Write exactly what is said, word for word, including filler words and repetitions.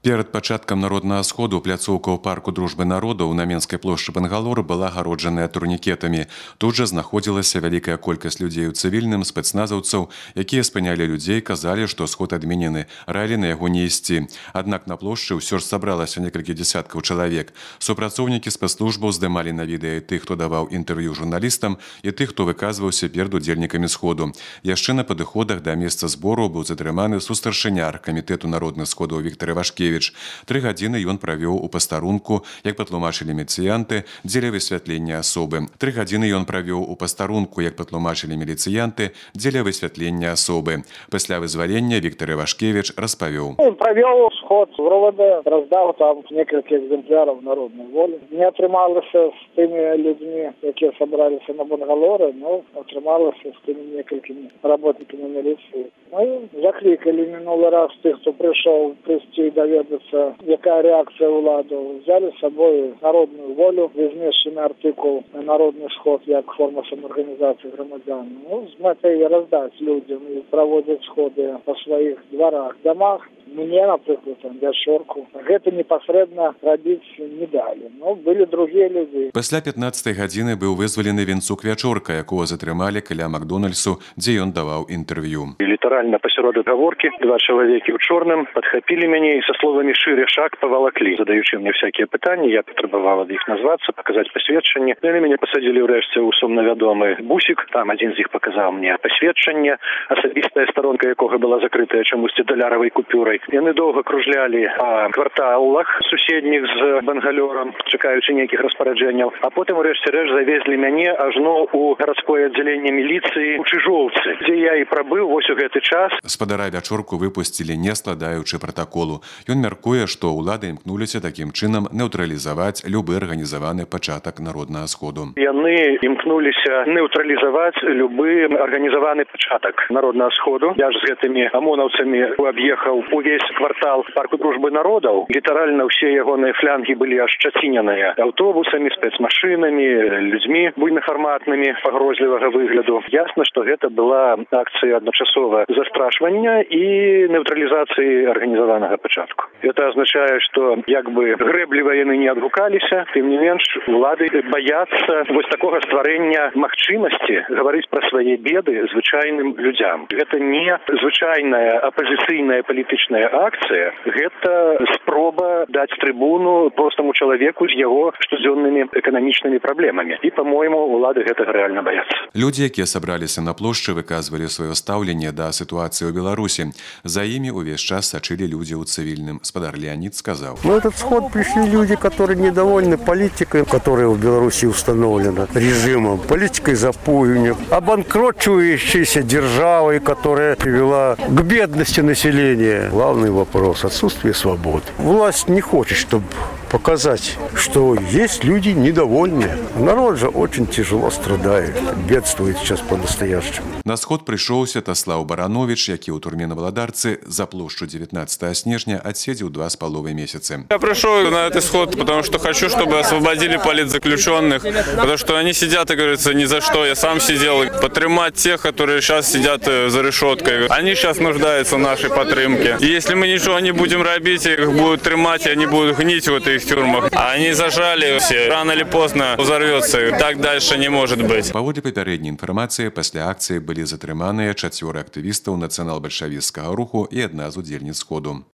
Перад пачаткам народнага сходу пляцоўка ў парку дружбы народаў на Менскай плошчы Бангалор была агароджаная турнікетамі. Тут жа знаходзілася вялікая колькасць людзей у цывільным, спецназаўцаў, якія спынялі людзей, казалі, што сход адменены, раілі на яго не ісці. Аднак на плошчы ўсё ж сабралася некалькі дзесяткаў чалавек. Супрацоўнікі спецслужбаў здымалі на відэа тых, хто даваў інтэрв'ю журналістам, і тых, хто выказваўся перад удзельнікамі сходу. Яшчэ на падыходах да месца збору быў затрыманы сустаршыняр камітэту народных сходаў Віктор Івашкевіч. Тры гадзіны ён правёў у пастарунку, як патлумачылі міліцыянты, дзеля высвятлення асобы. Тры гадзіны ён правёў у пастарунку, як патлумачылі міліцыянты, дзеля высвятлення асобы. Пасля вызвалення Віктор Івашкевіч распавёў. Правёў сход в РОВД, раздаў там некалькі экземпляраў народнай волі. Не атрымалася з тымі людзьмі, якія сабраліся на Бангалоры, но атрымалася з тымі некалькімі работнікамі міліцыі. Мы заклікалі мінулы раз тых, хто прыйшоў прыйсці даведацца, якая рэакцыя ўладаў. Взяли з сабой народную волю, змешчаны артыкул на народны сход як форма самаарганізацыі грамадзян. Ну, з мэтай раздаць людзям і праводзяць сходы па сваіх дварах, дамах. Мне, напрыклад, вячорку. Гэта непасрэдна рабіць не далі. Ну, былі другія людзі. Пасля пятнаццатай гадзіны быў вызвалены Венцук Вячорка, якога затрымалі каля Макдональдсу, дзе ён даваў інтэрв'ю. Літаральна пасярод гаворкі два чалавекі ў чорным падхапілі мяне і са словамі «шыре шаг» павалаклі. Задаючы мне всякія пытанні, я патрабаваў ад іх назвацца, паказаць пасведчанне. Яны мяне пасадзілі ўрэшце ў сумнавядомы бусік. Там адзін з іх паказаў мне пасведчанне, асабістая старонка якога была закрытая чамусьці даляравай купюрай. Яны доўга кружлялі па кварталах суседніх з Бангалорам, чакаючы нейкіх распараджэнняў, а потым урэшце рэшт завезлі мяне ажно ў гарадское аддзяленне міліцыі ў Чыжоўцы, дзе я і прабыў вось у гэты час. Спадара Вячорку выпусцілі, не складаючы пратаколу. Ён мяркуе, што ўлады імкнуліся такім чынам нейтралізаваць любы арганізаваны пачатак народнага сходу. Яны імкнуліся нейтралізаваць любы арганізаваны пачатак народнага сходу. Я ж з гэтымі амонаўцамі аб'ехаў увесь квартал парку дружбы народаў. Літаральна ўсе ягоныя флянгі былі ашчаціненыя аўтобусамі, спецмашынамі, людзьмі буйнафарматнымі пагрозлівага выгляду. Ясна, што гэта была акцыя адначасова застрашвання і нейтралізацыі арганізаванага пачатку. Гэта азначае, што як бы грэбліва яны не адгукаліся, тым не менш улады баяцца вось такога стварэння магчымасці гаварыць пра свае беды звычайным людзям. Гэта не звычайная апазіцыйная палітычная акцыя, гэта спроба даць трыбуну простаму чалавеку з яго штодзённымі эканамічнымі праблемамі. І, па-мойму, улады гэтага рэальна баяцца. Людзі, якія сабраліся на плошчы, выказвалі сваё стаўленне да сітуацыі ў Беларусі. За імі увесь час сачылі людзі ў цывільным. Спадар Леонид сказаў. На этот сход пришли люди, которые недовольны политикой, которая в Беларуси установлена режимом, политикой запугивания, обанкротчивающейся державой, которая привела к бедности населения. Главный вопрос – отсутствие свободы. Власть не хочет, чтобы показать, что есть люди недовольные. Народ же очень тяжело страдает, бедствует сейчас по-настоящему. На сход пришел Святослав Баранович, які у турме на Валадарцы за площадь девятнадцатого снежня отсидел два с половиной месяца. Я пришел на этот сход, потому что хочу, чтобы освободили политзаключенных, потому что они сидят, и говорится, ни за что. Я сам сидел. Потримать тех, которые сейчас сидят за решеткой. Они сейчас нуждаются в нашей потримке. И если мы ничего не будем робить, их будут тримать, и они будут гнить в этих тюрьмах. А они зажали все. Рано или поздно взорвется. Так дальше не может быть. Паводле папярэдняй інфармацыі, пасля акцыі былі затрыманыя чацвёра актывістаў нацыянал-бальшавіцкага руху і адна з удзельніц сходу.